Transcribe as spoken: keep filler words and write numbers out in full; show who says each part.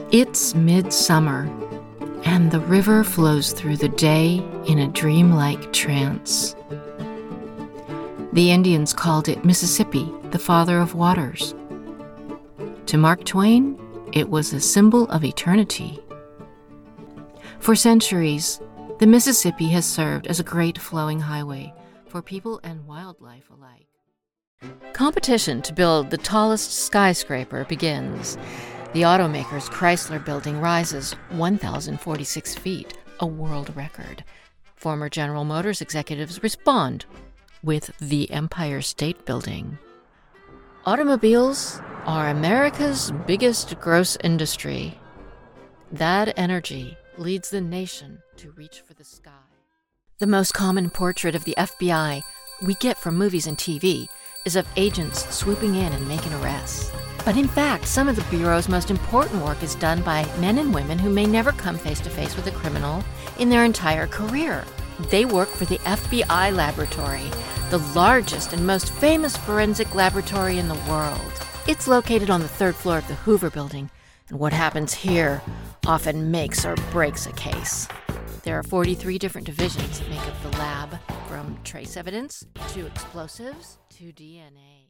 Speaker 1: It's midsummer, and the river flows through the day in a dreamlike trance. The Indians called it Mississippi, the father of waters. To Mark Twain, it was a symbol of eternity. For centuries, the Mississippi has served as a great flowing highway for people and wildlife alike. Competition to build the tallest skyscraper begins. The automaker's Chrysler Building rises one thousand forty-six feet, a world record. Former General Motors executives respond with the Empire State Building. Automobiles are America's biggest gross industry. That energy leads the nation to reach for the sky. The most common portrait of the F B I we get from movies and T V is of agents swooping in and making arrests. But in fact, some of the Bureau's most important work is done by men and women who may never come face to face with a criminal in their entire career. They work for the F B I laboratory, the largest and most famous forensic laboratory in the world. It's located on the third floor of the Hoover Building, and what happens here often makes or breaks a case. There are forty-three different divisions that make up the lab, from trace evidence to explosives to D N A.